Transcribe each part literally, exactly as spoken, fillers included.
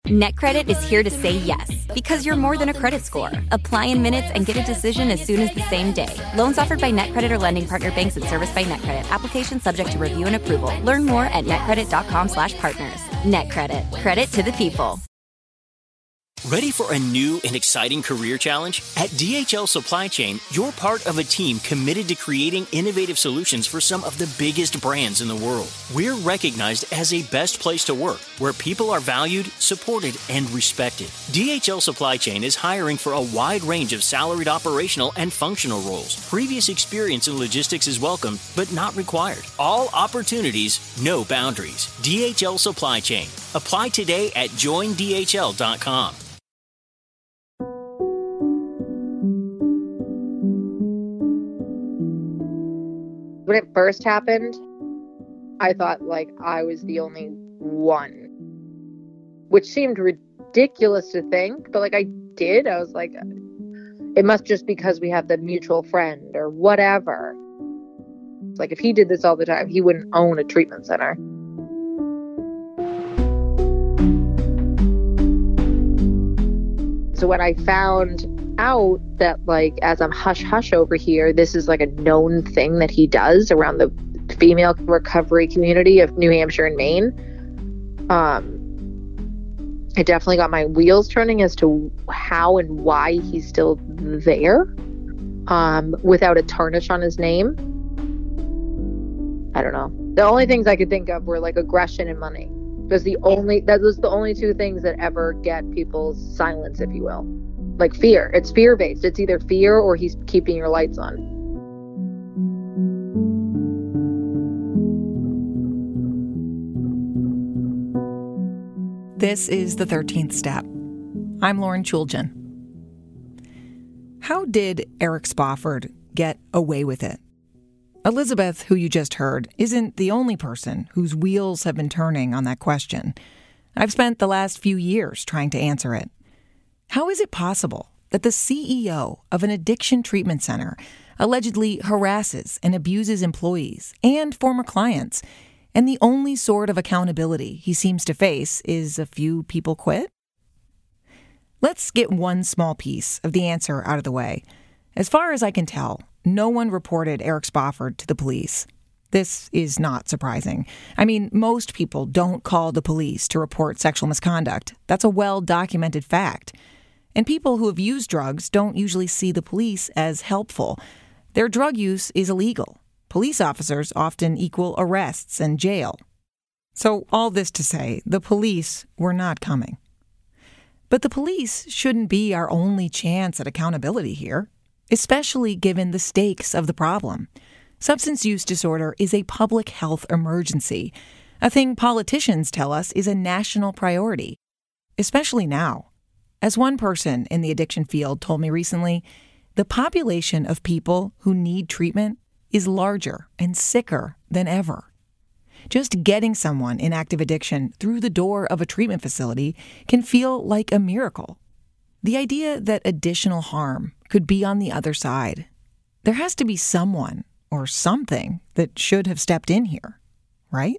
NetCredit is here to say yes, because you're more than a credit score. Apply in minutes and get a decision as soon as the same day. Loans offered by NetCredit or lending partner banks and serviced by NetCredit. Application subject to review and approval. Learn more at netcredit.com slash partners. NetCredit. Credit to the people. Ready for a new and exciting career challenge? At D H L Supply Chain, you're part of a team committed to creating innovative solutions for some of the biggest brands in the world. We're recognized as a best place to work, where people are valued, supported, and respected. D H L Supply Chain is hiring for a wide range of salaried operational and functional roles. Previous experience in logistics is welcome, but not required. All opportunities, no boundaries. D H L Supply Chain. Apply today at join D H L dot com. When it first happened, I thought like I was the only one, which seemed ridiculous to think, but like I did. I was like, it must just because we have the mutual friend or whatever. Like if he did this all the time, he wouldn't own a treatment center. So when I found out that like as I'm hush hush over here, this is like a known thing that he does around the female recovery community of New Hampshire and Maine, um it definitely got my wheels turning as to how and why he's still there um without a tarnish on his name. I don't know. The only things I could think of were like aggression and money. Because the only that was the only two things that ever get people's silence, if you will. Like fear. It's fear-based. It's either fear or he's keeping your lights on. This is The thirteenth Step. I'm Lauren Chooljian. How did Eric Spofford get away with it? Elizabeth, who you just heard, isn't the only person whose wheels have been turning on that question. I've spent the last few years trying to answer it. How is it possible that the C E O of an addiction treatment center allegedly harasses and abuses employees and former clients, and the only sort of accountability he seems to face is a few people quit? Let's get one small piece of the answer out of the way. As far as I can tell, no one reported Eric Spofford to the police. This is not surprising. I mean, most people don't call the police to report sexual misconduct. That's a well-documented fact. And people who have used drugs don't usually see the police as helpful. Their drug use is illegal. Police officers often equal arrests and jail. So all this to say, the police were not coming. But the police shouldn't be our only chance at accountability here, especially given the stakes of the problem. Substance use disorder is a public health emergency, a thing politicians tell us is a national priority, especially now. As one person in the addiction field told me recently, the population of people who need treatment is larger and sicker than ever. Just getting someone in active addiction through the door of a treatment facility can feel like a miracle. The idea that additional harm could be on the other side. There has to be someone or something that should have stepped in here, right?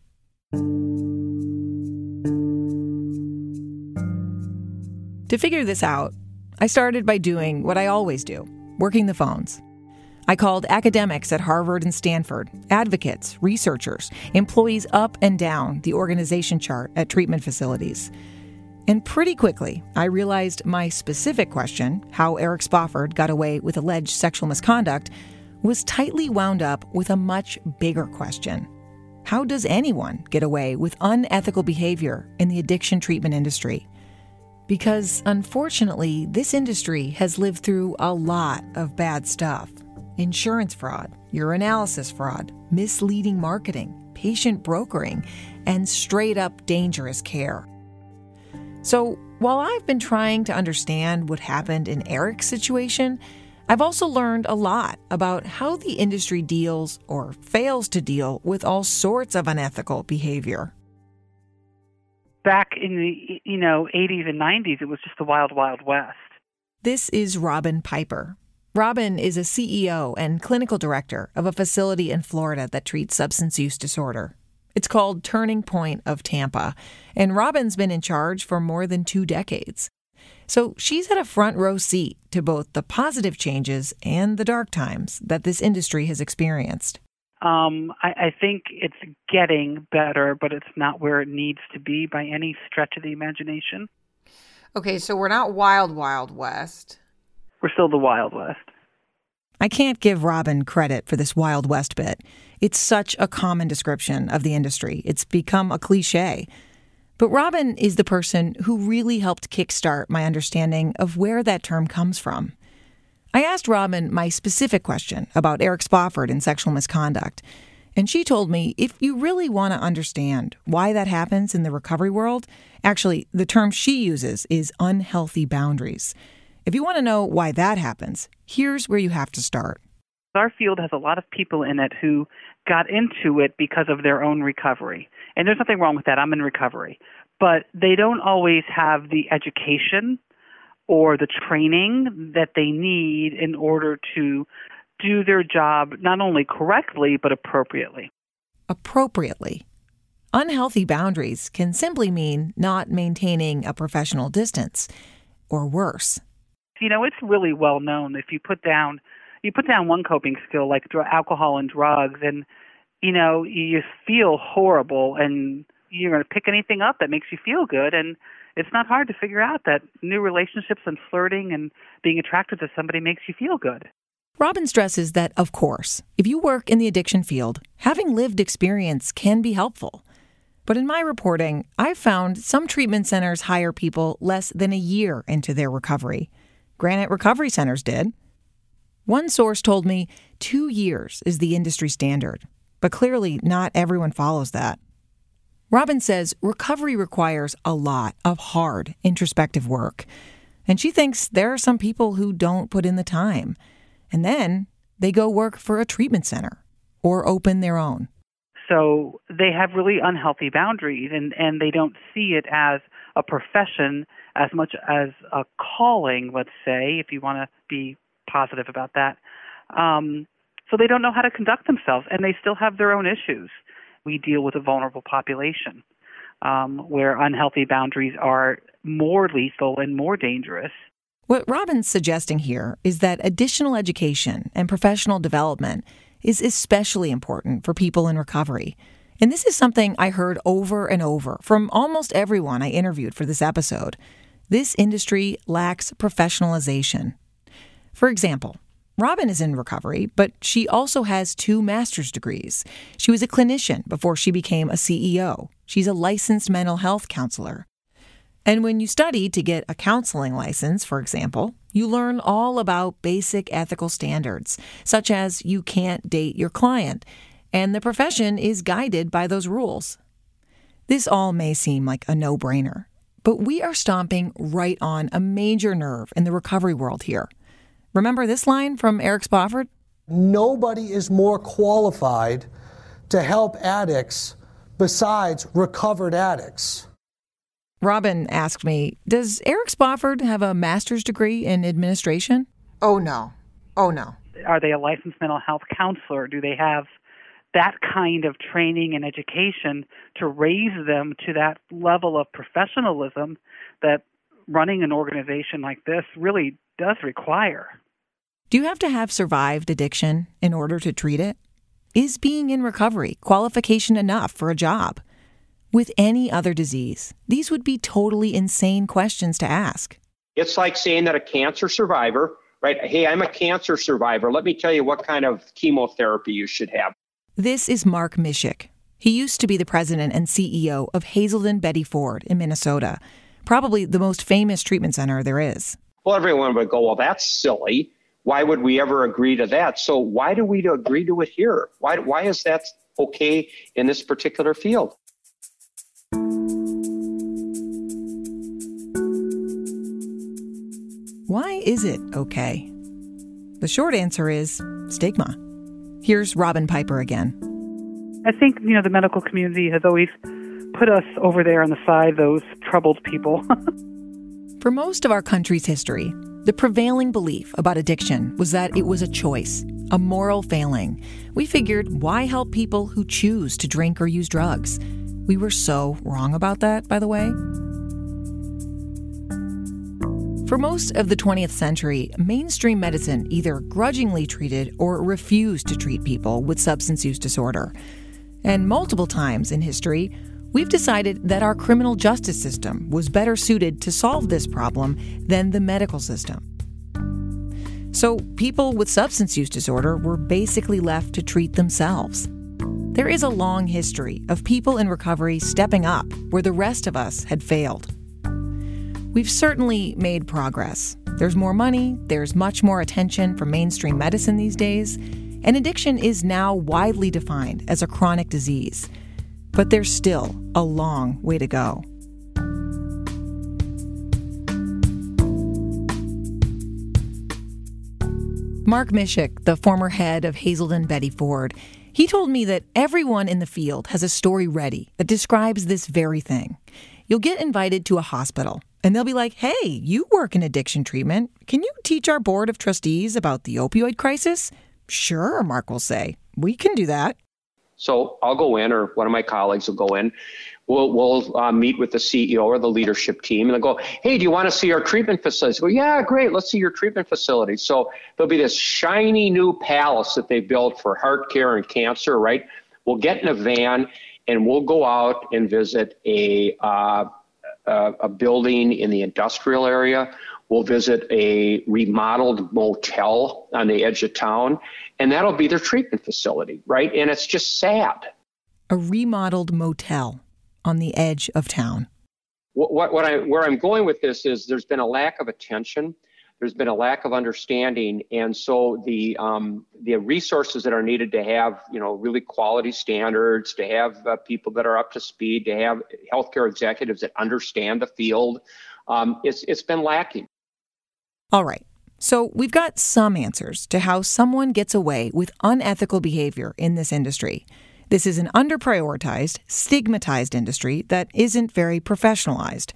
To figure this out, I started by doing what I always do, working the phones. I called academics at Harvard and Stanford, advocates, researchers, employees up and down the organization chart at treatment facilities. And pretty quickly, I realized my specific question, how Eric Spofford got away with alleged sexual misconduct, was tightly wound up with a much bigger question. How does anyone get away with unethical behavior in the addiction treatment industry? Because, unfortunately, this industry has lived through a lot of bad stuff. Insurance fraud, urinalysis fraud, misleading marketing, patient brokering, and straight-up dangerous care. So, while I've been trying to understand what happened in Eric's situation, I've also learned a lot about how the industry deals or fails to deal with all sorts of unethical behavior. Back in the, you know, eighties and nineties, it was just the wild, wild west. This is Robin Piper. Robin is a C E O and clinical director of a facility in Florida that treats substance use disorder. It's called Turning Point of Tampa, and Robin's been in charge for more than two decades. So she's had a front row seat to both the positive changes and the dark times that this industry has experienced. Um, I, I think it's getting better, but it's not where it needs to be by any stretch of the imagination. Okay, so we're not wild, wild west. We're still the Wild West. I can't give Robin credit for this Wild West bit. It's such a common description of the industry. It's become a cliche. But Robin is the person who really helped kickstart my understanding of where that term comes from. I asked Robin my specific question about Eric Spofford and sexual misconduct, and she told me if you really want to understand why that happens in the recovery world, actually, the term she uses is unhealthy boundaries. If you want to know why that happens, here's where you have to start. Our field has a lot of people in it who got into it because of their own recovery. And there's nothing wrong with that. I'm in recovery. But they don't always have the education or the training that they need in order to do their job not only correctly, but appropriately. Appropriately. Unhealthy boundaries can simply mean not maintaining a professional distance, or worse. You know, it's really well known. If you put down you put down one coping skill like dr- alcohol and drugs, and you know you feel horrible, and you're going to pick anything up that makes you feel good, and it's not hard to figure out that new relationships and flirting and being attracted to somebody makes you feel good. Robin stresses that, of course, if you work in the addiction field, having lived experience can be helpful. But in my reporting, I've found some treatment centers hire people less than a year into their recovery. Granite Recovery Centers did. One source told me two years is the industry standard, but clearly not everyone follows that. Robin says recovery requires a lot of hard, introspective work, and she thinks there are some people who don't put in the time, and then they go work for a treatment center or open their own. So they have really unhealthy boundaries, and, and they don't see it as a profession as much as a calling, let's say, if you want to be positive about that. Um, so they don't know how to conduct themselves, and they still have their own issues. We deal with a vulnerable population um, where unhealthy boundaries are more lethal and more dangerous. What Robin's suggesting here is that additional education and professional development is especially important for people in recovery. And this is something I heard over and over from almost everyone I interviewed for this episode. This industry lacks professionalization. For example, Robin is in recovery, but she also has two master's degrees. She was a clinician before she became a C E O. She's a licensed mental health counselor. And when you study to get a counseling license, for example, you learn all about basic ethical standards, such as you can't date your client, and the profession is guided by those rules. This all may seem like a no-brainer, but we are stomping right on a major nerve in the recovery world here. Remember this line from Eric Spofford? Nobody is more qualified to help addicts besides recovered addicts. Robin asked me, does Eric Spofford have a master's degree in administration? Oh, no. Oh, no. Are they a licensed mental health counselor? Do they have that kind of training and education to raise them to that level of professionalism that running an organization like this really does require? Do you have to have survived addiction in order to treat it? Is being in recovery qualification enough for a job? With any other disease, these would be totally insane questions to ask. It's like saying that a cancer survivor, right? Hey, I'm a cancer survivor. Let me tell you what kind of chemotherapy you should have. This is Mark Mishik. He used to be the president and C E O of Hazelden Betty Ford in Minnesota, probably the most famous treatment center there is. Well, everyone would go, well, that's silly. Why would we ever agree to that? So why do we agree to it here? Why, why is that okay in this particular field? Why is it okay? The short answer is stigma. Here's Robin Piper again. I think, you know, the medical community has always put us over there on the side, those troubled people. For most of our country's history, the prevailing belief about addiction was that it was a choice, a moral failing. We figured, why help people who choose to drink or use drugs? We were so wrong about that, by the way. For most of the twentieth century, mainstream medicine either grudgingly treated or refused to treat people with substance use disorder. And multiple times in history, we've decided that our criminal justice system was better suited to solve this problem than the medical system. So people with substance use disorder were basically left to treat themselves. There is a long history of people in recovery stepping up where the rest of us had failed. We've certainly made progress. There's more money, there's much more attention from mainstream medicine these days, and addiction is now widely defined as a chronic disease. But there's still a long way to go. Mark Mishik, the former head of Hazelden Betty Ford, he told me that everyone in the field has a story ready that describes this very thing. You'll get invited to a hospital, and they'll be like, hey, you work in addiction treatment. Can you teach our board of trustees about the opioid crisis? Sure, Mark will say. We can do that. So I'll go in, or one of my colleagues will go in. We'll, we'll uh, meet with the C E O or the leadership team, and they'll go, hey, do you want to see our treatment facilities? Well, yeah, great. Let's see your treatment facility. So there'll be this shiny new palace that they built for heart care and cancer, right? We'll get in a van, and we'll go out and visit a uh, a, a building in the industrial area. We'll visit a remodeled motel on the edge of town, and that'll be their treatment facility, right? And it's just sad. A remodeled motel on the edge of town. What, what, what I, where I'm going with this is there's been a lack of attention. There's been a lack of understanding. And so the um, the resources that are needed to have, you know, really quality standards, to have uh, people that are up to speed, to have healthcare executives that understand the field, um, it's it's been lacking. All right. So we've got some answers to how someone gets away with unethical behavior in this industry. This is an underprioritized, stigmatized industry that isn't very professionalized.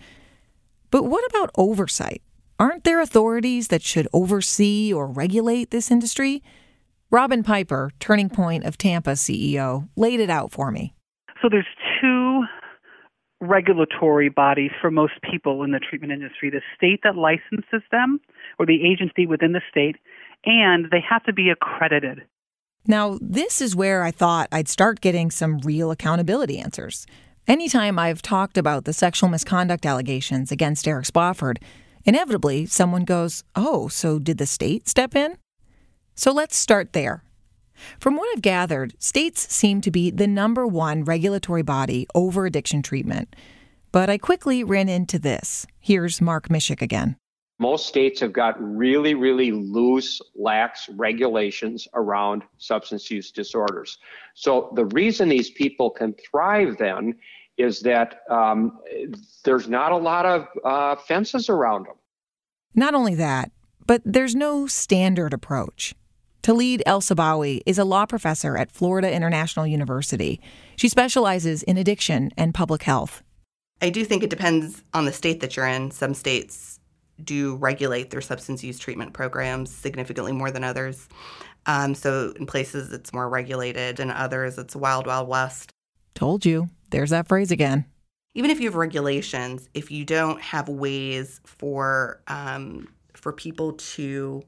But what about oversight? Aren't there authorities that should oversee or regulate this industry? Robin Piper, Turning Point of Tampa C E O, laid it out for me. So there's two regulatory bodies for most people in the treatment industry: the state that licenses them, or the agency within the state, and they have to be accredited. Now, this is where I thought I'd start getting some real accountability answers. Anytime I've talked about the sexual misconduct allegations against Eric Spofford, inevitably someone goes, oh, so did the state step in? So let's start there. From what I've gathered, states seem to be the number one regulatory body over addiction treatment. But I quickly ran into this. Here's Mark Mishik again. Most states have got really, really loose, lax regulations around substance use disorders. So the reason these people can thrive then is that um, there's not a lot of uh, fences around them. Not only that, but there's no standard approach. Talid El-Sabawi is a law professor at Florida International University. She specializes in addiction and public health. I do think it depends on the state that you're in. Some states do regulate their substance use treatment programs significantly more than others. Um, so in places it's more regulated, and others it's wild, wild west. Told you. There's that phrase again. Even if you have regulations, if you don't have ways for um, for people to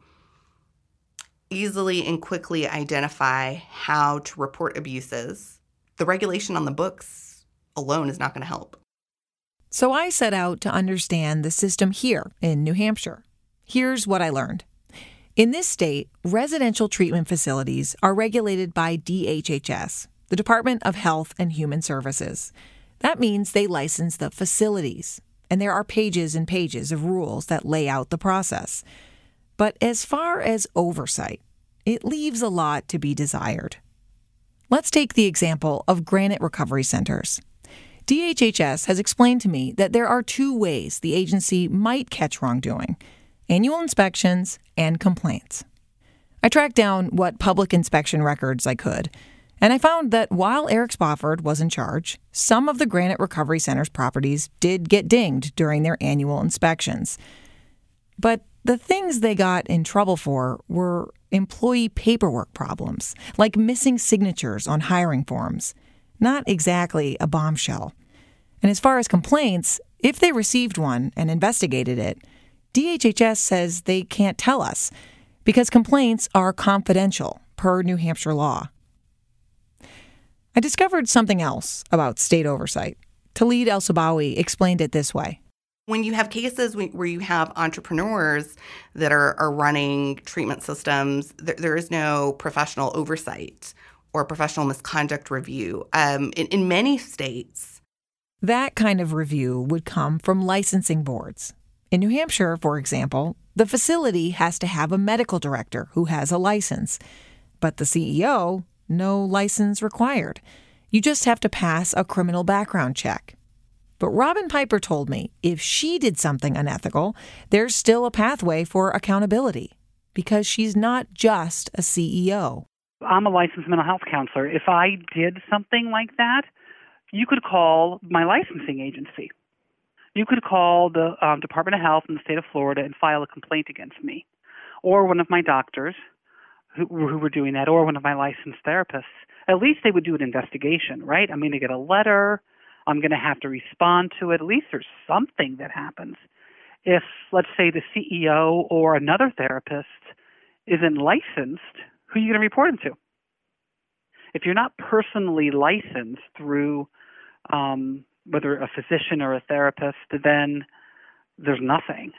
easily and quickly identify how to report abuses, the regulation on the books alone is not going to help. So I set out to understand the system here in New Hampshire. Here's what I learned. In this state, residential treatment facilities are regulated by D H H S, the Department of Health and Human Services. That means they license the facilities, and there are pages and pages of rules that lay out the process. But as far as oversight, it leaves a lot to be desired. Let's take the example of Granite Recovery Centers. D H H S has explained to me that there are two ways the agency might catch wrongdoing: annual inspections and complaints. I tracked down what public inspection records I could, and I found that while Eric Spofford was in charge, some of the Granite Recovery Center's properties did get dinged during their annual inspections. But the things they got in trouble for were employee paperwork problems, like missing signatures on hiring forms. Not exactly a bombshell. And as far as complaints, if they received one and investigated it, D H H S says they can't tell us because complaints are confidential per New Hampshire law. I discovered something else about state oversight. Tlaib El-Sabawy explained it this way. When you have cases where you have entrepreneurs that are, are running treatment systems, there, there is no professional oversight or professional misconduct review. Um, in, in many states, that kind of review would come from licensing boards. In New Hampshire, for example, the facility has to have a medical director who has a license. But the C E O, no license required. You just have to pass a criminal background check. But Robin Piper told me if she did something unethical, there's still a pathway for accountability because she's not just a C E O. I'm a licensed mental health counselor. If I did something like that, you could call my licensing agency. You could call the um, Department of Health in the state of Florida and file a complaint against me, or one of my doctors who, who were doing that, or one of my licensed therapists. At least they would do an investigation, right? I'm going to get a letter. I'm going to have to respond to it. At least there's something that happens. If, let's say, the C E O or another therapist isn't licensed, who are you going to report them to? If you're not personally licensed through um, whether a physician or a therapist, then there's nothing.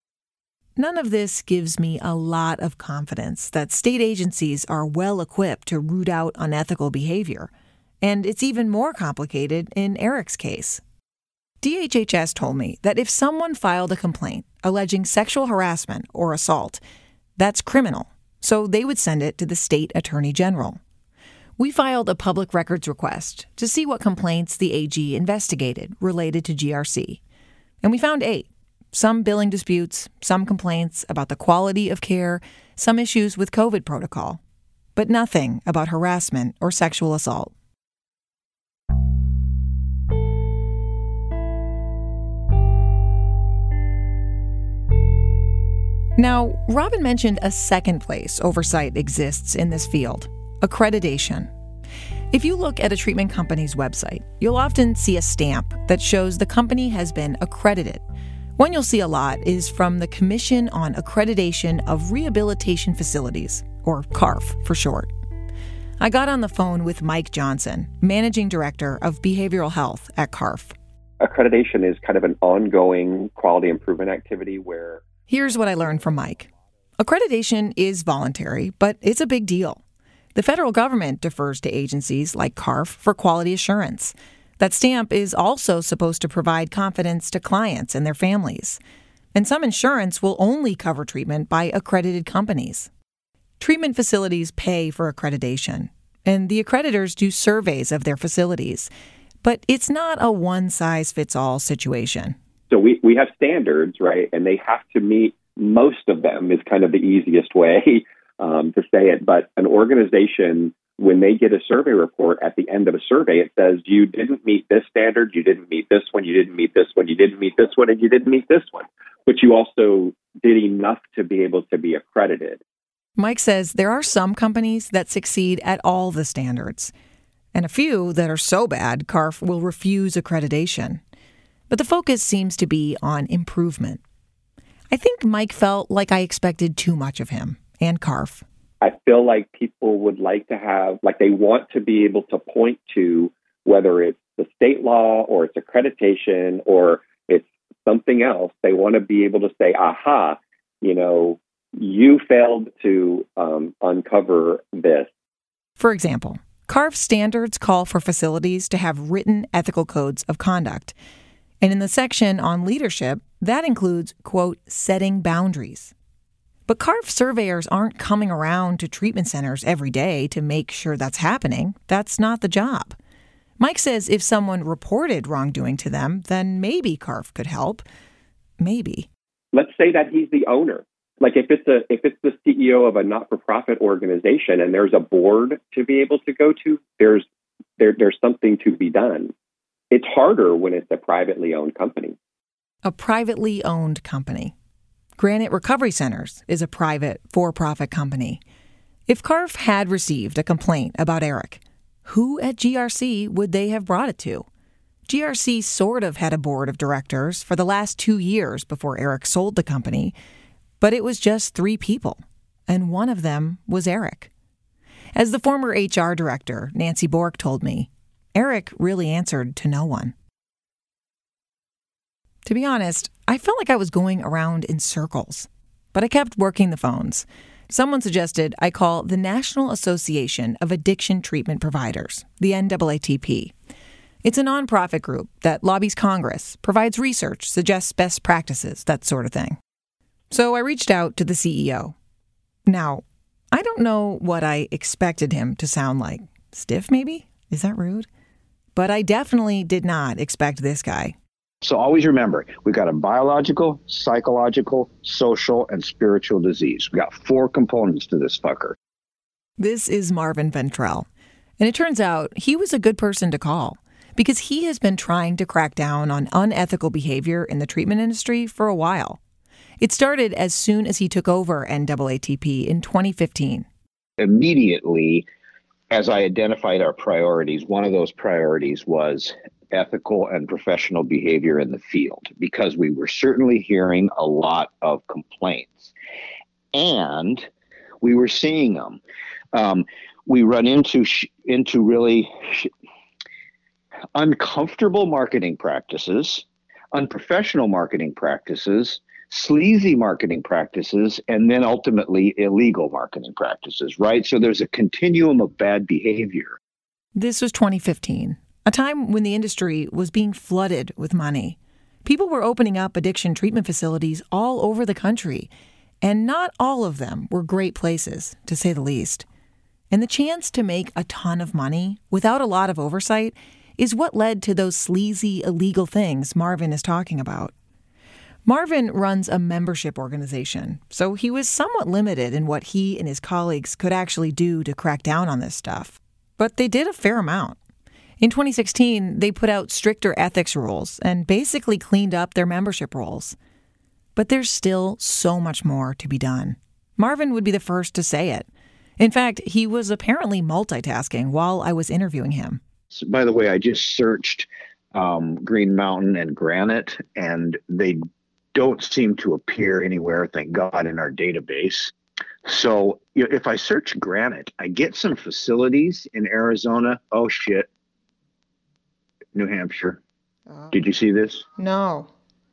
None of this gives me a lot of confidence that state agencies are well equipped to root out unethical behavior. And it's even more complicated in Eric's case. D H H S told me that if someone filed a complaint alleging sexual harassment or assault, that's criminal, so they would send it to the state attorney general. We filed a public records request to see what complaints the A G investigated related to G R C. And we found eight. Some billing disputes, some complaints about the quality of care, some issues with COVID protocol, but nothing about harassment or sexual assault. Now, Robin mentioned a second place oversight exists in this field, accreditation. If you look at a treatment company's website, you'll often see a stamp that shows the company has been accredited. One you'll see a lot is from the Commission on Accreditation of Rehabilitation Facilities, or C A R F for short. I got on the phone with Mike Johnson, Managing Director of Behavioral Health at C A R F. Accreditation is kind of an ongoing quality improvement activity where... Here's what I learned from Mike. Accreditation is voluntary, but it's a big deal. The federal government defers to agencies like C A R F for quality assurance. That stamp is also supposed to provide confidence to clients and their families. And some insurance will only cover treatment by accredited companies. Treatment facilities pay for accreditation, and the accreditors do surveys of their facilities. But it's not a one-size-fits-all situation. So we, we have standards, right? And they have to meet most of them is kind of the easiest way um, to say it. But an organization, when they get a survey report at the end of a survey, it says you didn't meet this standard, you didn't meet this one, you didn't meet this one, you didn't meet this one, and you didn't meet this one. But you also did enough to be able to be accredited. Mike says there are some companies that succeed at all the standards, and a few that are so bad C A R F will refuse accreditation. But the focus seems to be on improvement. I think Mike felt like I expected too much of him and C A R F. I feel like people would like to have, like they want to be able to point to whether it's the state law or it's accreditation or it's something else. They want to be able to say, aha, you know, you failed to um, uncover this. For example, C A R F standards call for facilities to have written ethical codes of conduct. And in the section on leadership, that includes, quote, setting boundaries. But C A R F surveyors aren't coming around to treatment centers every day to make sure that's happening. That's not the job. Mike says if someone reported wrongdoing to them, then maybe C A R F could help. Maybe. Let's say that he's the owner. Like if it's a if it's the C E O of a not-for-profit organization and there's a board to be able to go to, there's there, there's something to be done. It's harder when it's a privately owned company. A privately owned company. Granite Recovery Centers is a private, for-profit company. If C A R F had received a complaint about Eric, who at G R C would they have brought it to? G R C sort of had a board of directors for the last two years before Eric sold the company, but it was just three people, and one of them was Eric. As the former H R director, Nancy Bork, told me, Eric really answered to no one. To be honest, I felt like I was going around in circles, but I kept working the phones. Someone suggested I call the National Association of Addiction Treatment Providers, the N double A T P. It's a nonprofit group that lobbies Congress, provides research, suggests best practices, that sort of thing. So I reached out to the C E O. Now, I don't know what I expected him to sound like. Stiff, maybe? Is that rude? But I definitely did not expect this guy. So always remember, we've got a biological, psychological, social, and spiritual disease. We've got four components to this fucker. This is Marvin Ventrell. And it turns out he was a good person to call because he has been trying to crack down on unethical behavior in the treatment industry for a while. It started as soon as he took over N double A T P in twenty fifteen. Immediately, as I identified our priorities, one of those priorities was ethical and professional behavior in the field, because we were certainly hearing a lot of complaints. And we were seeing them. Um, we run into sh- into really sh- uncomfortable marketing practices, unprofessional marketing practices, sleazy marketing practices, and then ultimately illegal marketing practices, right? So there's a continuum of bad behavior. This was twenty fifteen, a time when the industry was being flooded with money. People were opening up addiction treatment facilities all over the country, and not all of them were great places, to say the least. And the chance to make a ton of money without a lot of oversight is what led to those sleazy, illegal things Marvin is talking about. Marvin runs a membership organization, so he was somewhat limited in what he and his colleagues could actually do to crack down on this stuff. But they did a fair amount. In twenty sixteen, they put out stricter ethics rules and basically cleaned up their membership rolls. But there's still so much more to be done. Marvin would be the first to say it. In fact, he was apparently multitasking while I was interviewing him. So, by the way, I just searched um, Green Mountain and Granite, and they don't seem to appear anywhere, thank God, in our database. So you know, if I search Granite, I get some facilities in Arizona. Oh, shit. New Hampshire. Oh. Did you see this? No.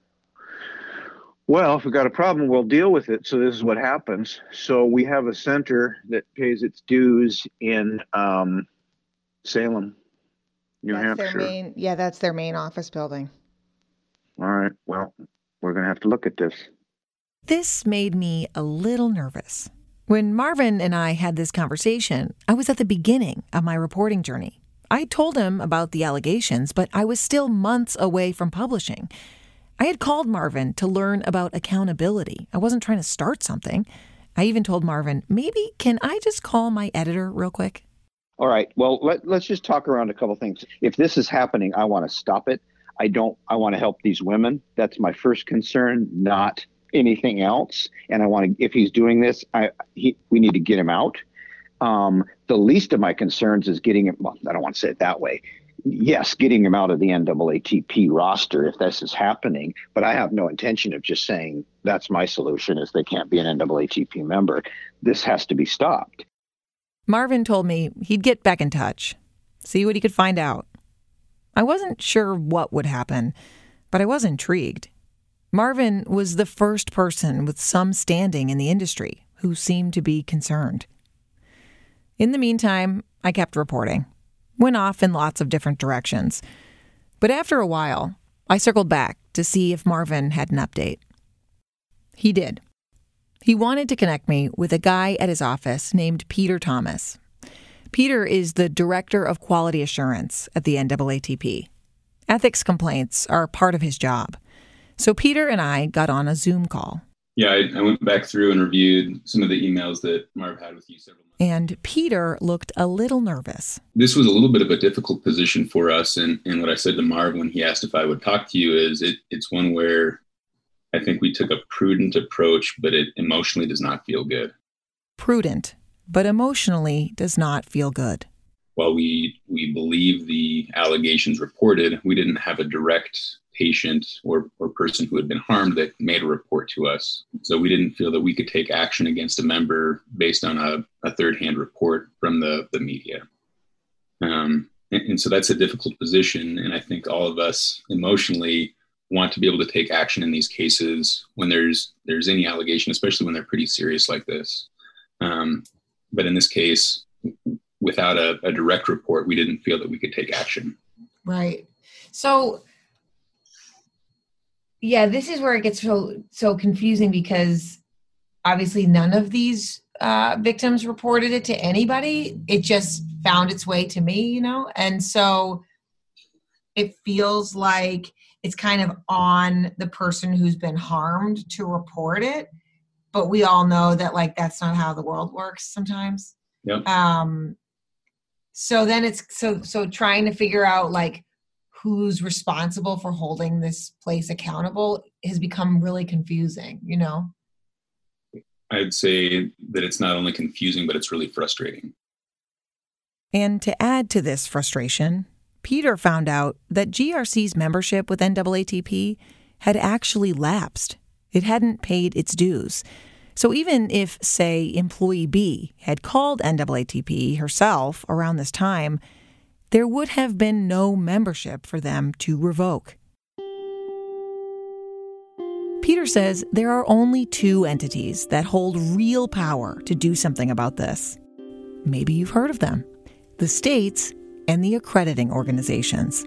Well, if we've got a problem, we'll deal with it. So this is what happens. So we have a center that pays its dues in um, Salem, New that's Hampshire. Their main, yeah, that's their main office building. All right. Well, we're going to have to look at this. This made me a little nervous. When Marvin and I had this conversation, I was at the beginning of my reporting journey. I told him about the allegations, but I was still months away from publishing. I had called Marvin to learn about accountability. I wasn't trying to start something. I even told Marvin, maybe can I just call my editor real quick? All right. Well, let, let's just talk around a couple things. If this is happening, I want to stop it. I don't, I want to help these women. That's my first concern, not anything else. And I want to, if he's doing this, I, he, we need to get him out. Um, the least of my concerns is getting him, well, I don't want to say it that way. Yes, getting him out of the N double A T P roster if this is happening, but I have no intention of just saying that's my solution is they can't be an N double A T P member. This has to be stopped. Marvin told me he'd get back in touch, see what he could find out. I wasn't sure what would happen, but I was intrigued. Marvin was the first person with some standing in the industry who seemed to be concerned. In the meantime, I kept reporting, went off in lots of different directions. But after a while, I circled back to see if Marvin had an update. He did. He wanted to connect me with a guy at his office named Peter Thomas. Peter is the Director of Quality Assurance at the N double A T P. Ethics complaints are part of his job. So Peter and I got on a Zoom call. Yeah, I, I went back through and reviewed some of the emails that Marv had with you several months. And Peter looked a little nervous. This was a little bit of a difficult position for us. And, and what I said to Marv when he asked if I would talk to you is it, it's one where I think we took a prudent approach, but it emotionally does not feel good. Prudent. but emotionally does not feel good. While we, we believe the allegations reported, we didn't have a direct patient or, or person who had been harmed that made a report to us. So we didn't feel that we could take action against a member based on a, a third-hand report from the, the media. Um, and, and so that's a difficult position. And I think all of us emotionally want to be able to take action in these cases when there's there's any allegation, especially when they're pretty serious like this. Um, but in this case, without a, a direct report, we didn't feel that we could take action. Right. So, yeah, this is where it gets so so confusing because obviously none of these uh, victims reported it to anybody. It just found its way to me, you know? And so it feels like it's kind of on the person who's been harmed to report it. But we all know that, like, that's not how the world works sometimes. Yep. Um, so then it's so so trying to figure out, like, who's responsible for holding this place accountable has become really confusing, you know? I'd say that it's not only confusing, but it's really frustrating. And to add to this frustration, Peter found out that G R C's membership with N double A T P had actually lapsed. It hadn't paid its dues. So even if, say, employee B had called N double A T P herself around this time, there would have been no membership for them to revoke. Peter says there are only two entities that hold real power to do something about this. Maybe you've heard of them: the states and the accrediting organizations.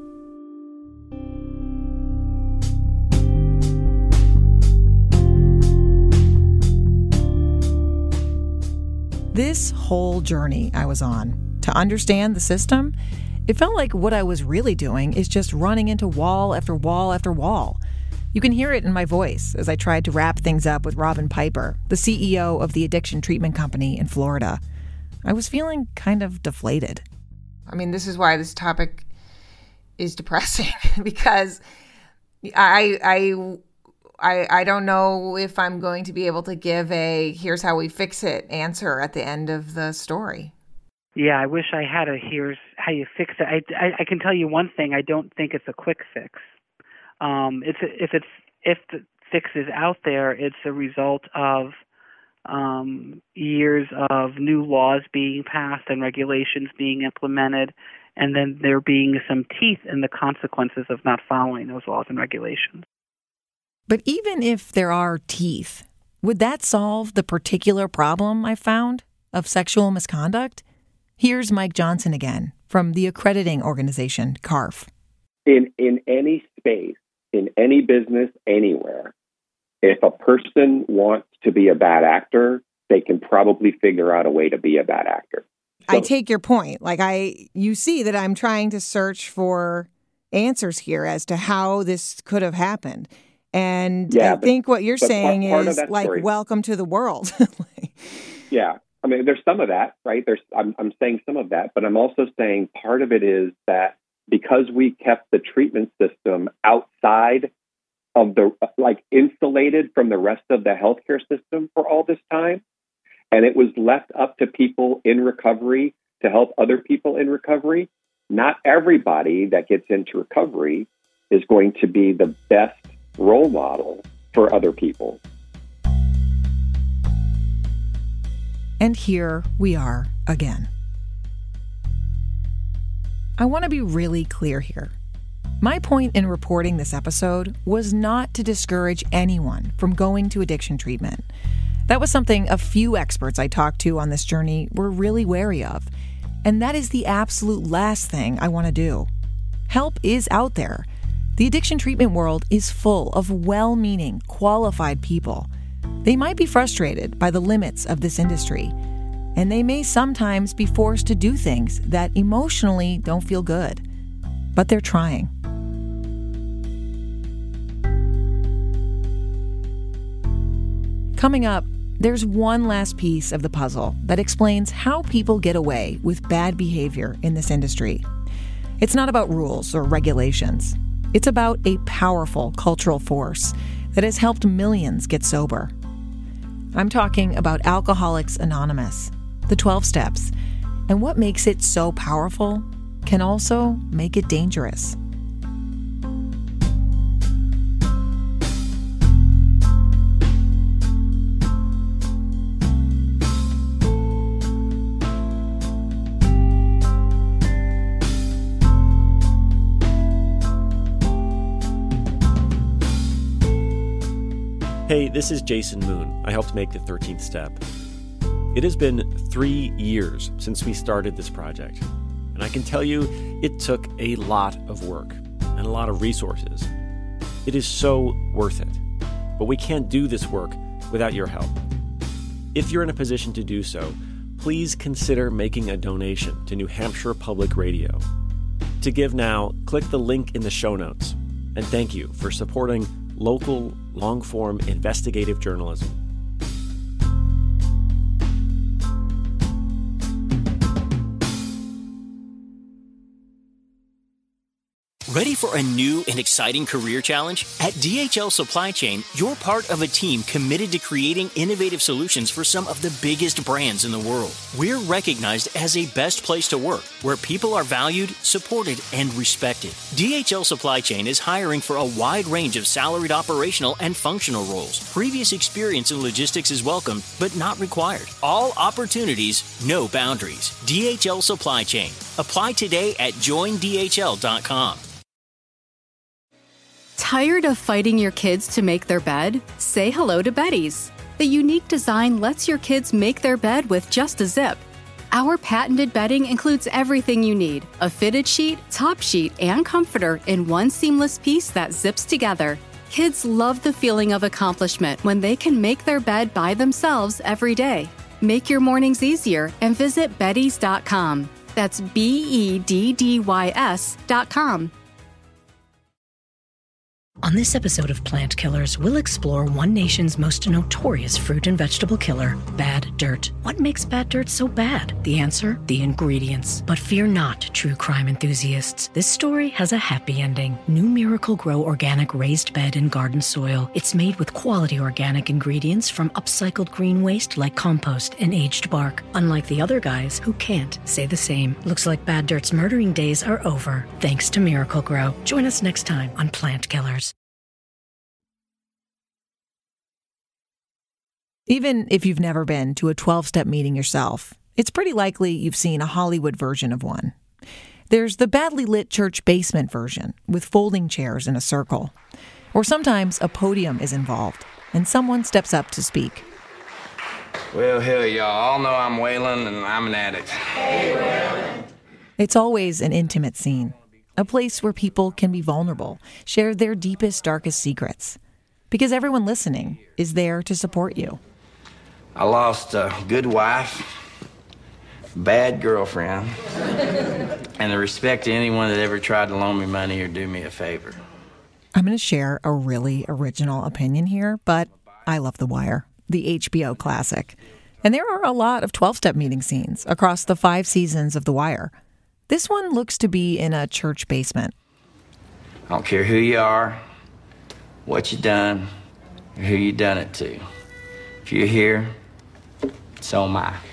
This whole journey I was on to understand the system, it felt like what I was really doing is just running into wall after wall after wall. You can hear it in my voice as I tried to wrap things up with Robin Piper, the C E O of the addiction treatment company in Florida. I was feeling kind of deflated. I mean, this is why this topic is depressing because I, I, I, I don't know if I'm going to be able to give a here's how we fix it answer at the end of the story. Yeah, I wish I had a here's how you fix it. I, I, I can tell you one thing. I don't think it's a quick fix. Um, it's a, if it's if the fix is out there, it's a result of um, years of new laws being passed and regulations being implemented, and then there being some teeth in the consequences of not following those laws and regulations. But even if there are teeth, would that solve the particular problem I found of sexual misconduct? Here's Mike Johnson again from the accrediting organization, C A R F. In in any space, in any business, anywhere, if a person wants to be a bad actor, they can probably figure out a way to be a bad actor. So, I take your point. Like I, you see that I'm trying to search for answers here as to how this could have happened. And yeah, I but, think what you're saying part, part is like, story, welcome to the world. Yeah. I mean, there's some of that, right? There's, I'm, I'm saying some of that, but I'm also saying part of it is that because we kept the treatment system outside of the, like insulated from the rest of the healthcare system for all this time, and it was left up to people in recovery to help other people in recovery, not everybody that gets into recovery is going to be the best role model for other people. And here we are again. I want to be really clear here. My point in reporting this episode was not to discourage anyone from going to addiction treatment. That was something a few experts I talked to on this journey were really wary of. And that is the absolute last thing I want to do. Help is out there. The addiction treatment world is full of well-meaning, qualified people. They might be frustrated by the limits of this industry, and they may sometimes be forced to do things that emotionally don't feel good. But they're trying. Coming up, there's one last piece of the puzzle that explains how people get away with bad behavior in this industry. It's not about rules or regulations. It's about a powerful cultural force that has helped millions get sober. I'm talking about Alcoholics Anonymous. the twelve steps. And what makes it so powerful can also make it dangerous. Hey, this is Jason Moon. I helped make the thirteenth Step. It has been three years since we started this project, and I can tell you it took a lot of work and a lot of resources. It is so worth it, but we can't do this work without your help. If you're in a position to do so, please consider making a donation to New Hampshire Public Radio. To give now, click the link in the show notes, and thank you for supporting local, long-form investigative journalism. Ready for a new and exciting career challenge? At D H L Supply Chain, you're part of a team committed to creating innovative solutions for some of the biggest brands in the world. We're recognized as a best place to work, where people are valued, supported, and respected. D H L Supply Chain is hiring for a wide range of salaried operational and functional roles. Previous experience in logistics is welcome, but not required. All opportunities, no boundaries. D H L Supply Chain. Apply today at join D H L dot com. Tired of fighting your kids to make their bed? Say hello to Betty's. The unique design lets your kids make their bed with just a zip. Our patented bedding includes everything you need: a fitted sheet, top sheet, and comforter in one seamless piece that zips together. Kids love the feeling of accomplishment when they can make their bed by themselves every day. Make your mornings easier and visit beddys dot com. That's B E D D Y S dot com. On this episode of Plant Killers, we'll explore one nation's most notorious fruit and vegetable killer, bad dirt. What makes bad dirt so bad? The answer? The ingredients. But fear not, true crime enthusiasts. This story has a happy ending. New Miracle-Gro Organic Raised Bed and Garden Soil. It's made with quality organic ingredients from upcycled green waste like compost and aged bark. Unlike the other guys who can't say the same. Looks like bad dirt's murdering days are over, thanks to Miracle-Gro. Join us next time on Plant Killers. Even if you've never been to a twelve-step meeting yourself, it's pretty likely you've seen a Hollywood version of one. There's the badly lit church basement version with folding chairs in a circle. Or sometimes a podium is involved and someone steps up to speak. Well, hell, y'all all know I'm Waylon and I'm an addict. Hey, Waylon. It's always an intimate scene, a place where people can be vulnerable, share their deepest, darkest secrets, because everyone listening is there to support you. I lost a good wife, bad girlfriend, and the respect to anyone that ever tried to loan me money or do me a favor. I'm going to share a really original opinion here, but I love The Wire, the H B O classic. And there are a lot of twelve-step meeting scenes across the five seasons of The Wire. This one looks to be in a church basement. I don't care who you are, what you done, or who you done it to. If you're here, so am I.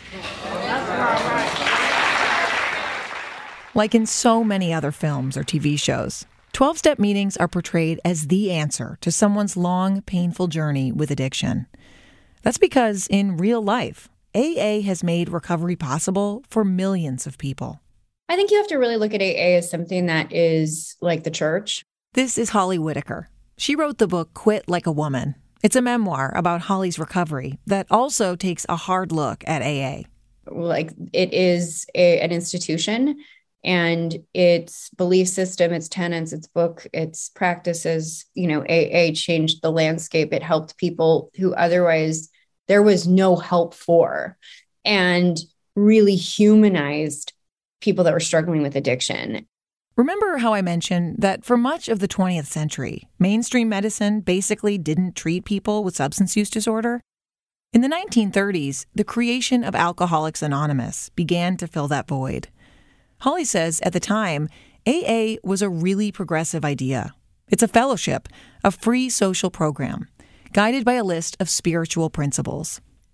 Like in so many other films or T V shows, twelve-step meetings are portrayed as the answer to someone's long, painful journey with addiction. That's because in real life, A A has made recovery possible for millions of people. I think you have to really look at A A as something that is like the church. This is Holly Whitaker. She wrote the book Quit Like a Woman. It's a memoir about Holly's recovery that also takes a hard look at A A. Like it is a, an institution, and its belief system, its tenets, its book, its practices, you know, A A changed the landscape. It helped people who otherwise there was no help for, and really humanized people that were struggling with addiction. Remember how I mentioned that for much of the twentieth century, mainstream medicine basically didn't treat people with substance use disorder? In the nineteen thirties, the creation of Alcoholics Anonymous began to fill that void. Holly says at the time, A A was a really progressive idea. It's a fellowship, a free social program, guided by a list of spiritual principles.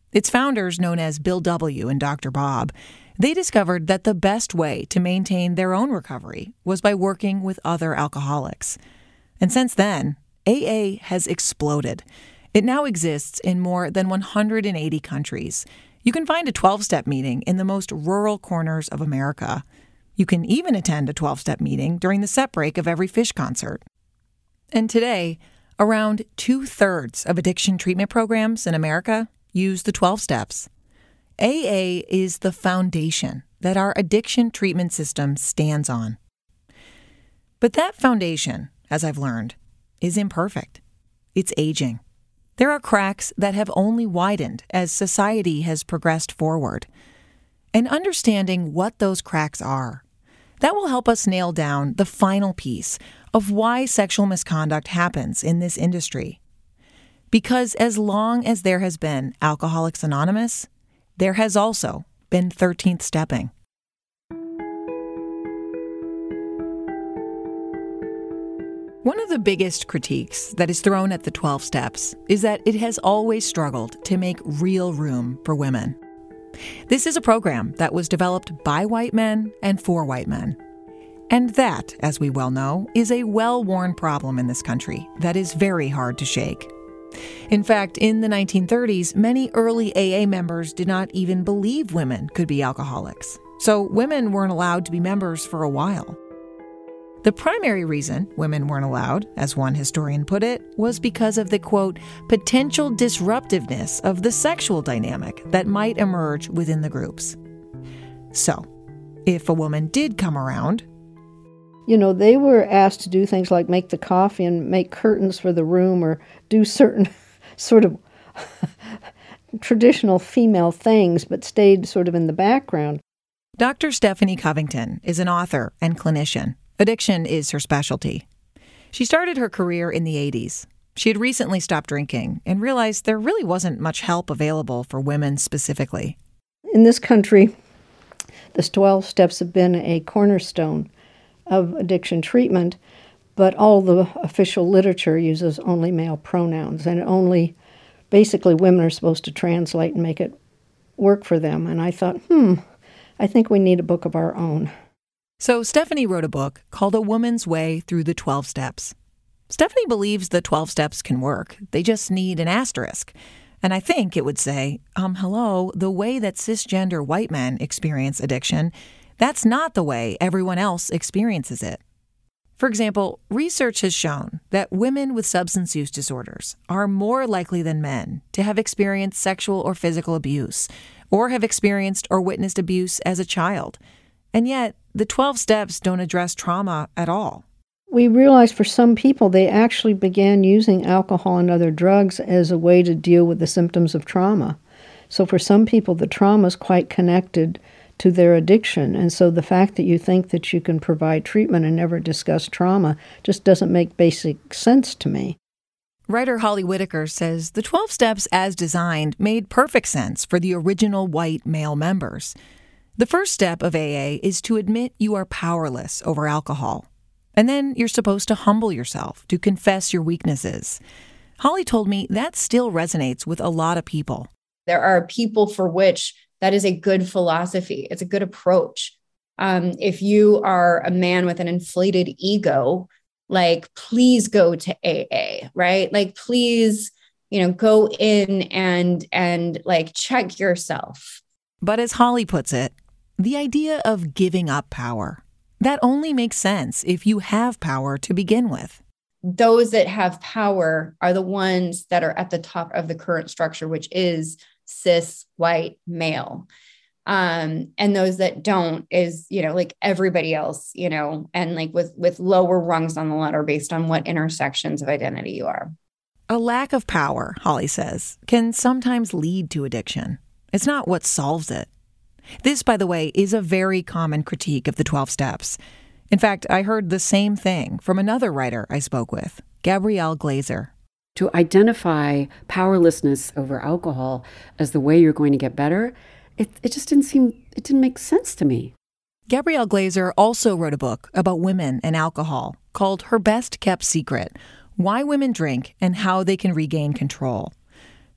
Its founders, known as Bill W. and Doctor Bob, they discovered that the best way to maintain their own recovery was by working with other alcoholics. And since then, A A has exploded. It now exists in more than one hundred eighty countries. You can find a twelve-step meeting in the most rural corners of America. You can even attend a twelve-step meeting during the set break of every Phish concert. And today, around two-thirds of addiction treatment programs in America use the twelve steps. A A is the foundation that our addiction treatment system stands on. But that foundation, as I've learned, is imperfect. It's aging. There are cracks that have only widened as society has progressed forward. And understanding what those cracks are, that will help us nail down the final piece of why sexual misconduct happens in this industry. Because as long as there has been Alcoholics Anonymous, there has also been thirteenth stepping. One of the biggest critiques that is thrown at the twelve steps is that it has always struggled to make real room for women. This is a program that was developed by white men and for white men. And that, as we well know, is a well-worn problem in this country that is very hard to shake. In fact, in the nineteen thirties, many early A A members did not even believe women could be alcoholics. So women weren't allowed to be members for a while. The primary reason women weren't allowed, as one historian put it, was because of the, quote, potential disruptiveness of the sexual dynamic that might emerge within the groups. So, if a woman did come around, you know, they were asked to do things like make the coffee and make curtains for the room or do certain sort of traditional female things, but stayed sort of in the background. Doctor Stephanie Covington is an author and clinician. Addiction is her specialty. She started her career in the eighties. She had recently stopped drinking and realized there really wasn't much help available for women specifically. In this country, the twelve steps have been a cornerstone of addiction treatment, but all the official literature uses only male pronouns, and only basically women are supposed to translate and make it work for them. And I thought, hmm, I think we need a book of our own. So Stephanie wrote a book called A Woman's Way Through the twelve Steps. Stephanie believes the twelve steps can work. They just need an asterisk. And I think it would say, um, hello, the way that cisgender white men experience addiction, that's not the way everyone else experiences it. For example, research has shown that women with substance use disorders are more likely than men to have experienced sexual or physical abuse, or have experienced or witnessed abuse as a child. And yet, the twelve steps don't address trauma at all. We realized for some people, they actually began using alcohol and other drugs as a way to deal with the symptoms of trauma. So for some people, the trauma is quite connected to their addiction. And so the fact that you think that you can provide treatment and never discuss trauma just doesn't make basic sense to me. Writer Holly Whitaker says the twelve steps as designed made perfect sense for the original white male members. The first step of A A is to admit you are powerless over alcohol. And then you're supposed to humble yourself, to confess your weaknesses. Holly told me that still resonates with a lot of people. There are people for which that is a good philosophy. It's a good approach. Um, if you are a man with an inflated ego, like, please go to A A, right? Like, please, you know, go in and, and like check yourself. But as Holly puts it, the idea of giving up power, that only makes sense if you have power to begin with. Those that have power are the ones that are at the top of the current structure, which is cis white male. Um, and those that don't is, you know, like everybody else, you know, and like with, with lower rungs on the ladder based on what intersections of identity you are. A lack of power, Holly says, can sometimes lead to addiction. It's not what solves it. This, by the way, is a very common critique of the twelve steps. In fact, I heard the same thing from another writer I spoke with, Gabrielle Glazer. To identify powerlessness over alcohol as the way you're going to get better, it, it just didn't seem, it didn't make sense to me. Gabrielle Glazer also wrote a book about women and alcohol called Her Best Kept Secret, Why Women Drink and How They Can Regain Control.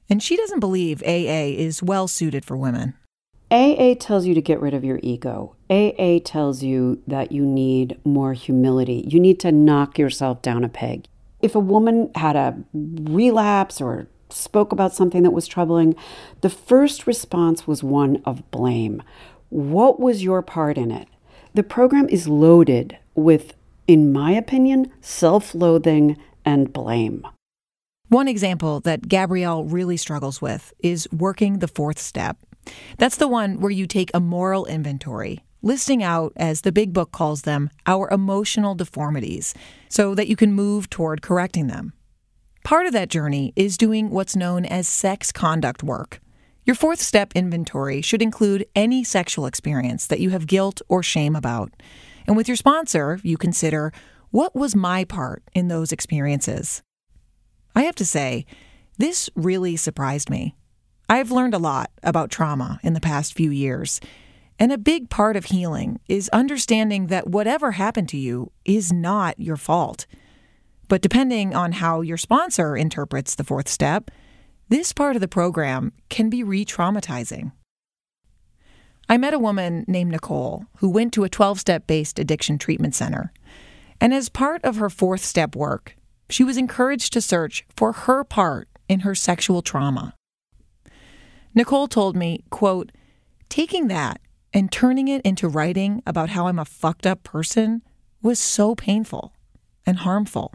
And she doesn't believe A A is well suited for women. A A tells you to get rid of your ego. A A tells you that you need more humility. You need to knock yourself down a peg. If a woman had a relapse or spoke about something that was troubling, the first response was one of blame. What was your part in it? The program is loaded with, in my opinion, self-loathing and blame. One example that Gabrielle really struggles with is working the fourth step. That's the one where you take a moral inventory, listing out, as the big book calls them, our emotional deformities, so that you can move toward correcting them. Part of that journey is doing what's known as sex conduct work. Your fourth step inventory should include any sexual experience that you have guilt or shame about. And with your sponsor, you consider, what was my part in those experiences? I have to say, this really surprised me. I've learned a lot about trauma in the past few years, and a big part of healing is understanding that whatever happened to you is not your fault. But depending on how your sponsor interprets the fourth step, this part of the program can be re-traumatizing. I met a woman named Nicole who went to a twelve-step-based addiction treatment center. And as part of her fourth step work, she was encouraged to search for her part in her sexual trauma. Nicole told me, quote, taking that and turning it into writing about how I'm a fucked up person was so painful and harmful.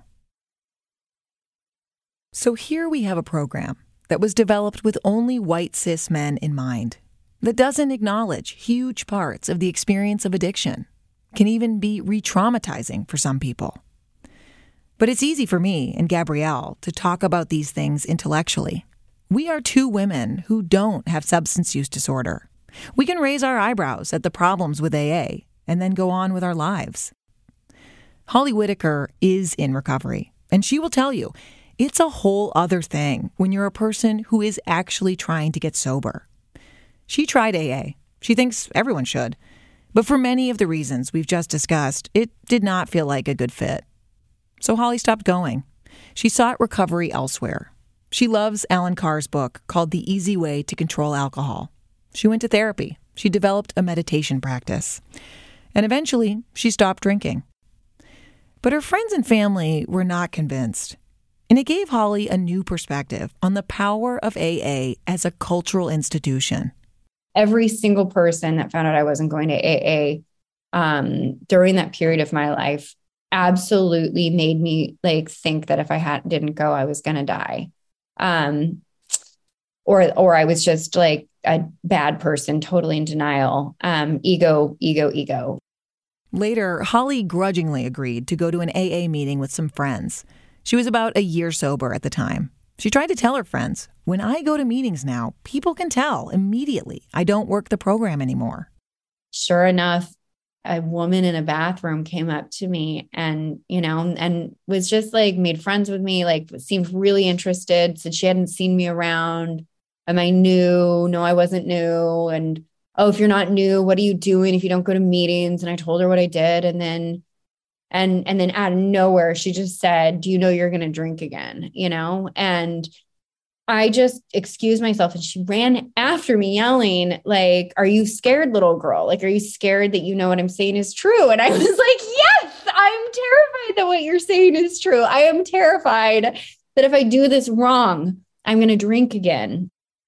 So here we have a program that was developed with only white cis men in mind, that doesn't acknowledge huge parts of the experience of addiction, can even be re-traumatizing for some people. But it's easy for me and Gabrielle to talk about these things intellectually. We are two women who don't have substance use disorder. We can raise our eyebrows at the problems with A A and then go on with our lives. Holly Whitaker is in recovery, and she will tell you it's a whole other thing when you're a person who is actually trying to get sober. She tried A A. She thinks everyone should. But for many of the reasons we've just discussed, it did not feel like a good fit. So Holly stopped going. She sought recovery elsewhere. She loves Alan Carr's book called The Easy Way to Control Alcohol. She went to therapy. She developed a meditation practice. And eventually, she stopped drinking. But her friends and family were not convinced. And it gave Holly a new perspective on the power of A A as a cultural institution. Every single person that found out I wasn't going to A A um, during that period of my life absolutely made me like think that if I had didn't go, I was going to die. Um, or, or I was just like a bad person, totally in denial. Um, ego, ego, ego. Later, Holly grudgingly agreed to go to an A A meeting with some friends. She was about a year sober at the time. She tried to tell her friends, when I go to meetings now, people can tell immediately I don't work the program anymore. Sure enough, a woman in a bathroom came up to me and, you know, and was just like made friends with me, like seemed really interested, said she hadn't seen me around. Am I new? No, I wasn't new. And, oh, if you're not new, what are you doing if you don't go to meetings? And I told her what I did. And then, and, and then out of nowhere, she just said, do you know you're going to drink again? You know? And I just excused myself and she ran after me yelling, like, are you scared, little girl? Like, are you scared that you know what I'm saying is true? And I was like, yes, I'm terrified that what you're saying is true. I am terrified that if I do this wrong, I'm going to drink again.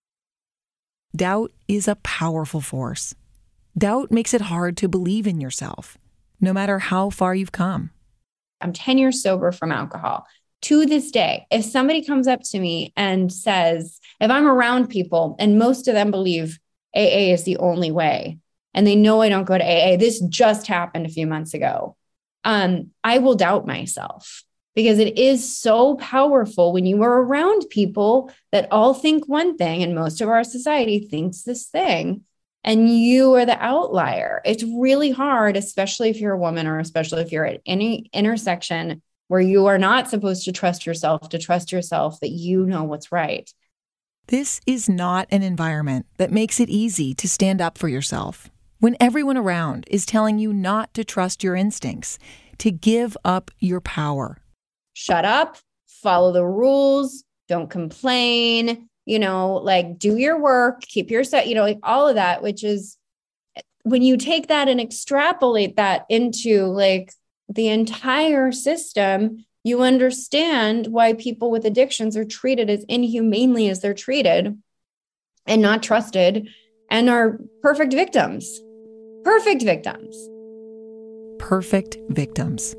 Doubt is a powerful force. Doubt makes it hard to believe in yourself, no matter how far you've come. I'm ten years sober from alcohol. To this day, if somebody comes up to me and says, if I'm around people and most of them believe A A is the only way, and they know I don't go to A A, this just happened a few months ago, um, I will doubt myself because it is so powerful when you are around people that all think one thing and most of our society thinks this thing, and you are the outlier. It's really hard, especially if you're a woman or especially if you're at any intersection where you are not supposed to trust yourself, to trust yourself that you know what's right. This is not an environment that makes it easy to stand up for yourself. When everyone around is telling you not to trust your instincts, to give up your power. Shut up, follow the rules, don't complain, you know, like do your work, keep your set, you know, like all of that, which is when you take that and extrapolate that into like the entire system, you understand why people with addictions are treated as inhumanely as they're treated and not trusted and are perfect victims. Perfect victims. Perfect victims.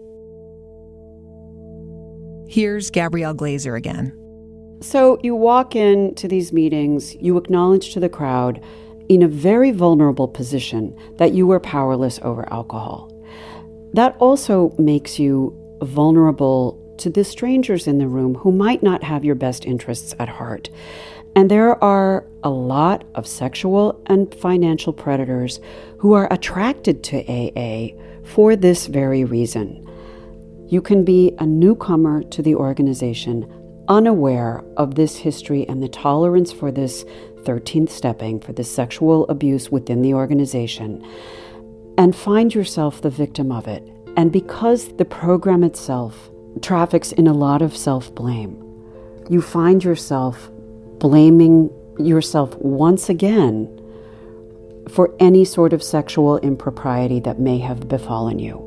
Here's Gabrielle Glaser again. So you walk into these meetings, you acknowledge to the crowd in a very vulnerable position that you were powerless over alcohol. That also makes you vulnerable to the strangers in the room who might not have your best interests at heart. And there are a lot of sexual and financial predators who are attracted to A A for this very reason. You can be a newcomer to the organization, unaware of this history and the tolerance for this thirteenth stepping, for this sexual abuse within the organization, and find yourself the victim of it. And because the program itself traffics in a lot of self-blame, you find yourself blaming yourself once again for any sort of sexual impropriety that may have befallen you.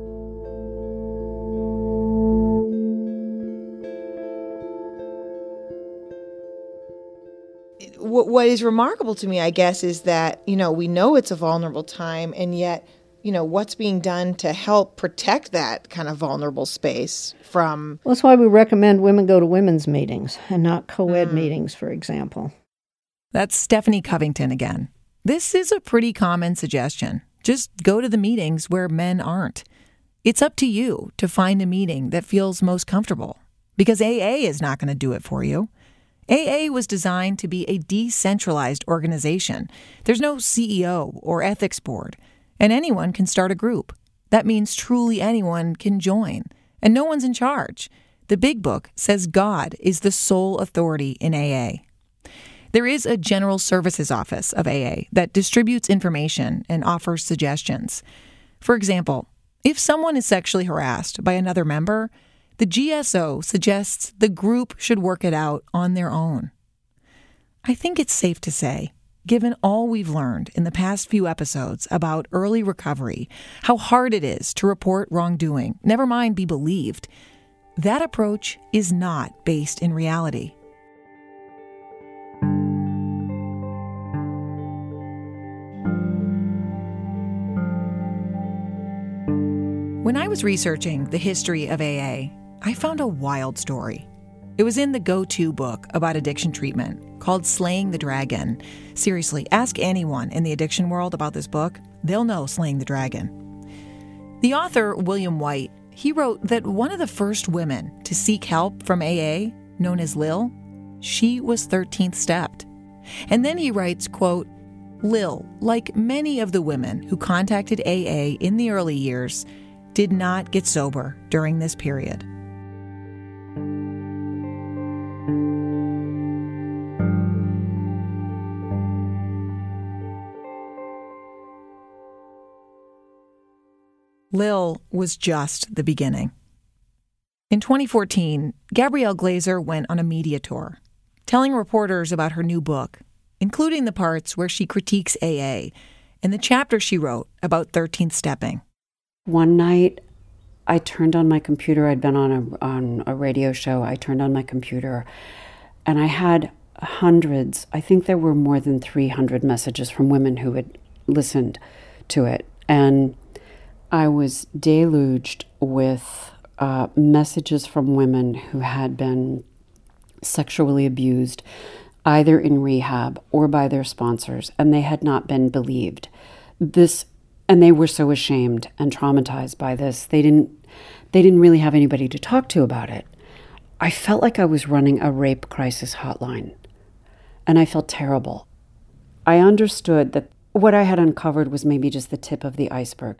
What is remarkable to me, I guess, is that, you know, we know it's a vulnerable time, and yet, you know, what's being done to help protect that kind of vulnerable space from... Well, that's why we recommend women go to women's meetings and not co-ed mm. meetings, for example. That's Stephanie Covington again. This is a pretty common suggestion. Just go to the meetings where men aren't. It's up to you to find a meeting that feels most comfortable, because A A is not going to do it for you. A A was designed to be a decentralized organization. There's no C E O or ethics board, and anyone can start a group. That means truly anyone can join, and no one's in charge. The Big Book says God is the sole authority in A A. There is a general services office of A A that distributes information and offers suggestions. For example, if someone is sexually harassed by another member, the G S O suggests the group should work it out on their own. I think it's safe to say, given all we've learned in the past few episodes about early recovery, how hard it is to report wrongdoing, never mind be believed, that approach is not based in reality. When I was researching the history of A A, I found a wild story. It was in the go-to book about addiction treatment called Slaying the Dragon. Seriously, ask anyone in the addiction world about this book. They'll know Slaying the Dragon. The author, William White, he wrote that one of the first women to seek help from A A, known as Lil, she was thirteenth stepped. And then he writes, quote, Lil, like many of the women who contacted A A in the early years, did not get sober during this period. Lil was just the beginning. In twenty fourteen, Gabrielle Glaser went on a media tour, telling reporters about her new book, including the parts where she critiques A A and the chapter she wrote about thirteenth stepping. One night, I turned on my computer. I'd been on a on a radio show. I turned on my computer, and I had hundreds, I think there were more than three hundred messages from women who had listened to it. And I was deluged with uh, messages from women who had been sexually abused, either in rehab or by their sponsors, and they had not been believed. This, and they were so ashamed and traumatized by this. They didn't, they didn't really have anybody to talk to about it. I felt like I was running a rape crisis hotline, and I felt terrible. I understood that what I had uncovered was maybe just the tip of the iceberg.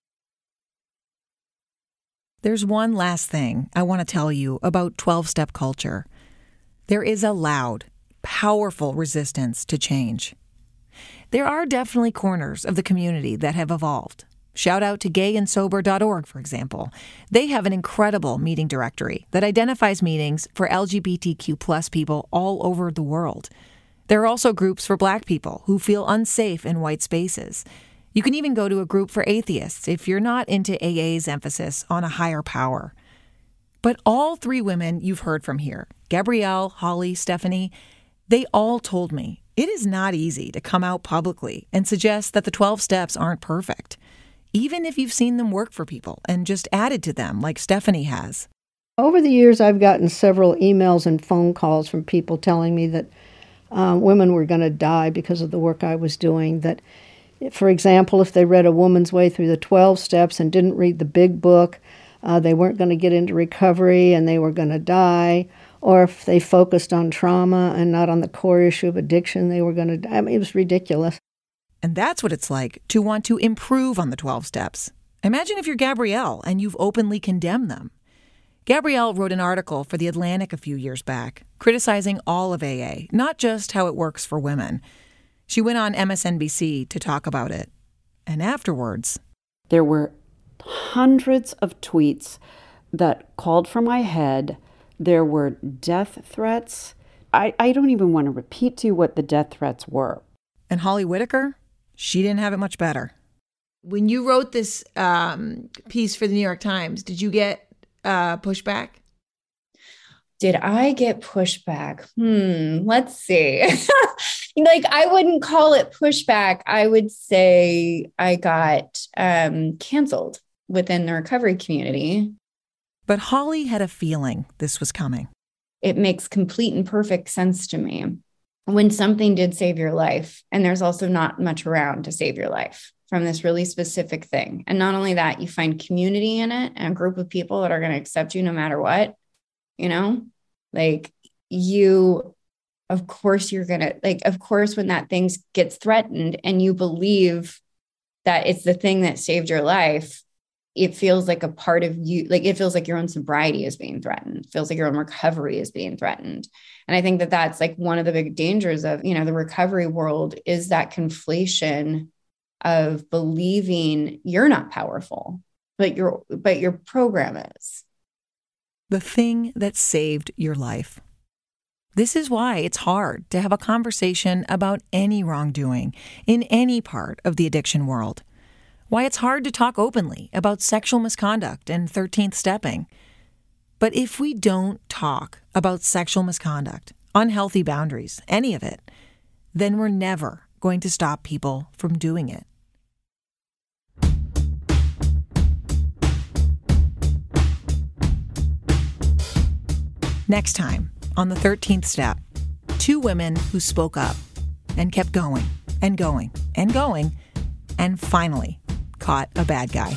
There's one last thing I want to tell you about twelve-step culture. There is a loud, powerful resistance to change. There are definitely corners of the community that have evolved. Shout out to gay and sober dot org, for example. They have an incredible meeting directory that identifies meetings for L G B T Q plus people all over the world. There are also groups for Black people who feel unsafe in white spaces. You can even go to a group for atheists if you're not into A A's emphasis on a higher power. But all three women you've heard from here, Gabrielle, Holly, Stephanie, they all told me it is not easy to come out publicly and suggest that the twelve steps aren't perfect, even if you've seen them work for people and just added to them like Stephanie has. Over the years, I've gotten several emails and phone calls from people telling me that uh, women were going to die because of the work I was doing, that for example, if they read A Woman's Way Through the twelve Steps and didn't read the big book, uh, they weren't going to get into recovery and they were going to die. Or if they focused on trauma and not on the core issue of addiction, they were going to die. I mean, it was ridiculous. And that's what it's like to want to improve on the twelve steps. Imagine if you're Gabrielle and you've openly condemned them. Gabrielle wrote an article for The Atlantic a few years back, criticizing all of A A, not just how it works for women. She went on M S N B C to talk about it. And afterwards, there were hundreds of tweets that called for my head. There were death threats. I, I don't even want to repeat to you what the death threats were. And Holly Whitaker, she didn't have it much better. When you wrote this um, piece for the New York Times, did you get uh, pushback? Did I get pushback? Hmm, let's see. Like, I wouldn't call it pushback. I would say I got um, canceled within the recovery community. But Holly had a feeling this was coming. It makes complete and perfect sense to me. When something did save your life, and there's also not much around to save your life from this really specific thing. And not only that, you find community in it and a group of people that are going to accept you no matter what, you know, like you, of course you're going to, like, of course, when that thing gets threatened and you believe that it's the thing that saved your life, it feels like a part of you, like it feels like your own sobriety is being threatened. It feels like your own recovery is being threatened. And I think that that's like one of the big dangers of, you know, the recovery world is that conflation of believing you're not powerful, but your, but your program is. The thing that saved your life. This is why it's hard to have a conversation about any wrongdoing in any part of the addiction world. Why it's hard to talk openly about sexual misconduct and thirteenth stepping. But if we don't talk about sexual misconduct, unhealthy boundaries, any of it, then we're never going to stop people from doing it. Next time, on the thirteenth step, two women who spoke up and kept going and going and going and finally caught a bad guy.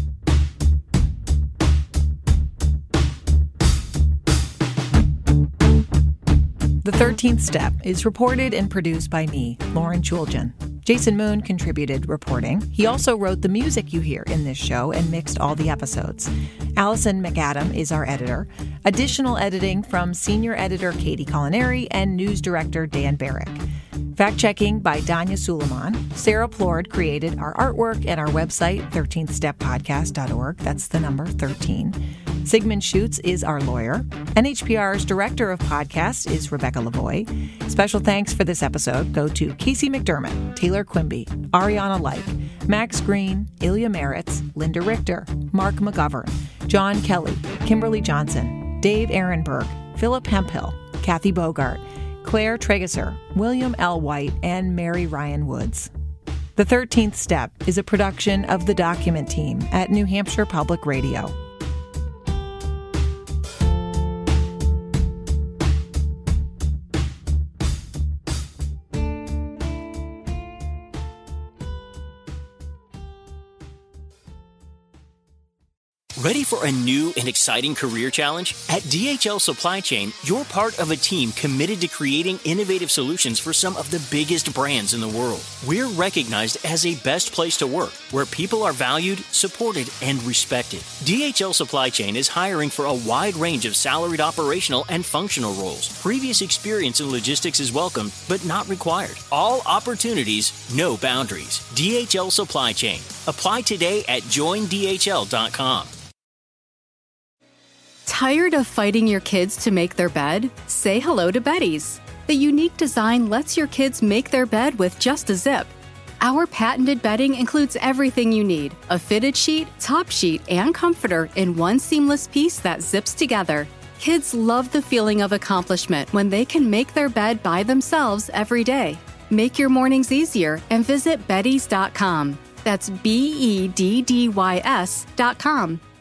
The thirteenth Step is reported and produced by me, Lauren Chooljian. Jason Moon contributed reporting. He also wrote the music you hear in this show and mixed all the episodes. Allison McAdam is our editor. Additional editing from senior editor Katie Culinary and news director Dan Barrick. Fact-checking by Danya Suleiman. Sarah Plord created our artwork and our website, thirteenth step podcast dot org. That's the number thirteen. Sigmund Schutz is our lawyer. N H P R's director of podcasts is Rebecca Lavoie. Special thanks for this episode go to Casey McDermott, Taylor Quimby, Ariana Like, Max Green, Ilya Meritz, Linda Richter, Mark McGovern, John Kelly, Kimberly Johnson, Dave Ehrenberg, Philip Hemphill, Kathy Bogart, Claire Trageser, William L. White, and Mary Ryan Woods. The thirteenth Step is a production of the Document Team at New Hampshire Public Radio. Ready for a new and exciting career challenge? At D H L Supply Chain, you're part of a team committed to creating innovative solutions for some of the biggest brands in the world. We're recognized as a best place to work, where people are valued, supported, and respected. D H L Supply Chain is hiring for a wide range of salaried operational and functional roles. Previous experience in logistics is welcome, but not required. All opportunities, no boundaries. D H L Supply Chain. Apply today at join D H L dot com. Tired of fighting your kids to make their bed? Say hello to Betty's. The unique design lets your kids make their bed with just a zip. Our patented bedding includes everything you need: a fitted sheet, top sheet, and comforter in one seamless piece that zips together. Kids love the feeling of accomplishment when they can make their bed by themselves every day. Make your mornings easier and visit beddys dot com. That's B E D D Y S dot com.